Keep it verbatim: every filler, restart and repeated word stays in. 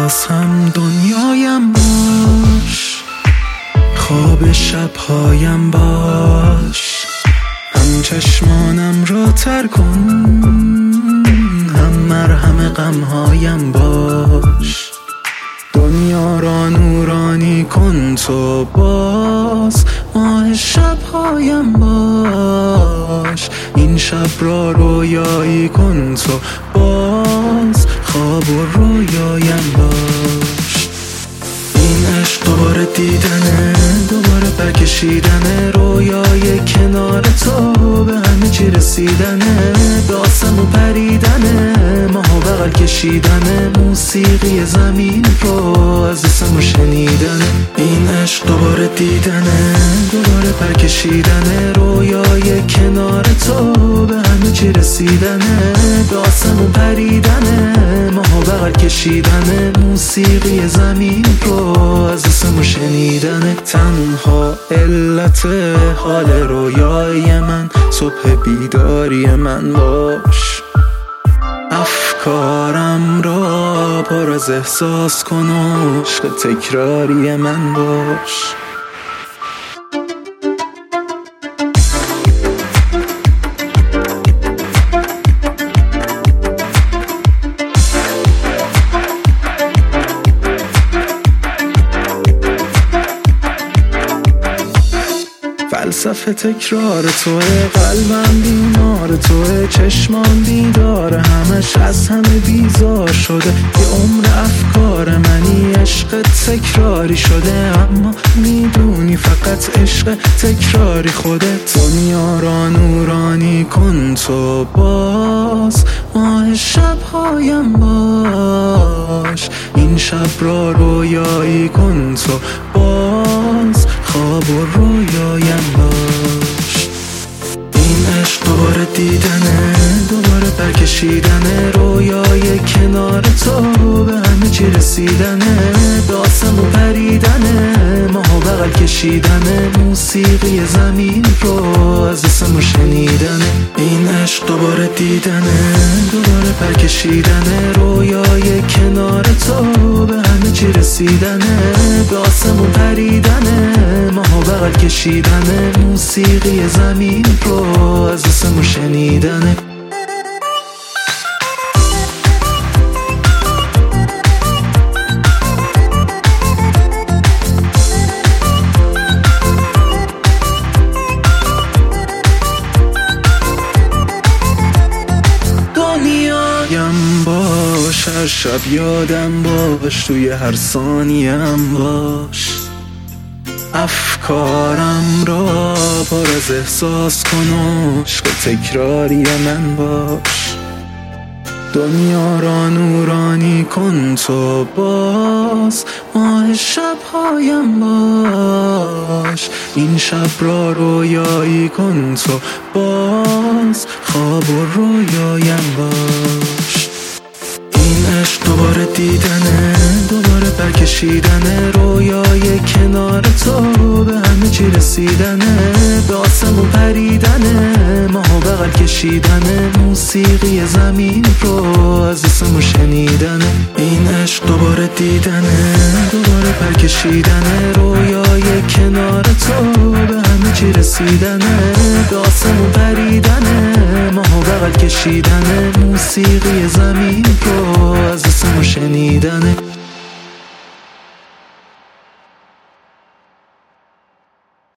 باز هم دنیایم باش، خواب شبهایم باش، هم چشمانم را تر کن، هم مرهم غمهایم باش. دنیا را نورانی کن تو باز، ماه شبهایم باش، این شب را رویایی کن تو باز، خواب و رویایم باش. این عشق دوباره دیدنه، دوباره برکشیدنه، رویای کنار تو به همه چی رسیدنه، به آسمون پریدنه، ماهو بغل کشیدنه، موسیقی زمین رو از اسمو شنیدنه. این عشق دوباره دیدنه، دوباره برکشیدنه، رویای کنار تو به همه چی رسیدنه، به آسمون پریدنه، ماهو بغل کشیدنه، موسیقی زمین رو از اسمو شنیدنه. تنها علت حال رویای من صبح بیداری من باش، افکارم را پر از احساس کن و عشق تکراری من باش. فلسفه تکرار توه، قلبم بیمار توه، چشمان بیدار همش از همه بیزار شده، یه عمر افکار منی عشق تکراری شده، اما میدونی فقط عشق تکراری خودت. دنیا را نورانی کن تو باز، ماه شبهایم باش، این شب را رویایی کن تو باز، خواب و رویایم باش. این عشق دوباره دیدنه، دوباره برکشیدنه، رویای کنار تو به همه چی رسیدنه، به آسمون پریدنه، ماهو بغل کشیدنه، موسیقی زمین رو از اسمو شنیدنه. این عشق دوباره دیدنه، دوباره برکشیدنه، رویای کنار تو به همه چی رسیدنه، به آسمون پریدنه، ماهو بغل کشیدنه، موسیقی زمین رو از اسمو شنیدنه. دنیایم باش، هر شب یادم باش، توی هر ثانیم باش، افکارم را پر از احساس کن و عشق تکراری من باش. دنیا را نورانی کن تو باز، ماه شبهایم باش، این شب را رویایی کن تو باز، خواب و رویایم باش. این عشق دوباره دیدنه، دوباره برکشیدنه، رویای کنار تو به همه چی رسیدنه، به آسمون پریدنه، ماهو بغل کشیدنه، موسیقی زمین رو از اسمو شنیدنه. این عشق دوباره دیدنه، دوباره برکشیدنه، رویای کنار تو به همه چی رسیدنه، به آسمون پریدنه، ماهو بغل کشیدنه، موسیقی زمین رو از اسمو شنیدنه.